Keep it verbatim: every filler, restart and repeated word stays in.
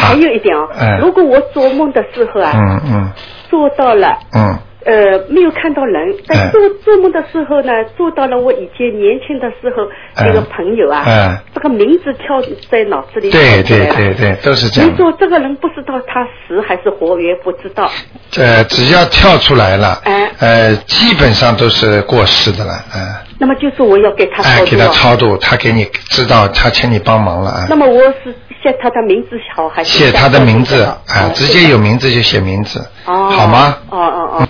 还有一点哦， 嗯、 如果我做梦的时候啊， 嗯嗯， 做到了， 嗯。 呃，没有看到人，但做做梦的时候呢，做到了我以前年轻的时候那个朋友啊， 嗯， 这个名字跳在脑子里， 对对对对，都是这样。 你说这个人不知道他死还是活跃，不知道。 呃，只要跳出来了， 哎， 呃，基本上都是过世的了，嗯、呃。 那么就是我要给他超度、啊， 哎，给他超度，他给你知道，他请你帮忙了啊。 那么我是写他的名字好还是写他的名字啊、呃？直接有名字就写名字， 哦， 好吗？ 哦哦哦。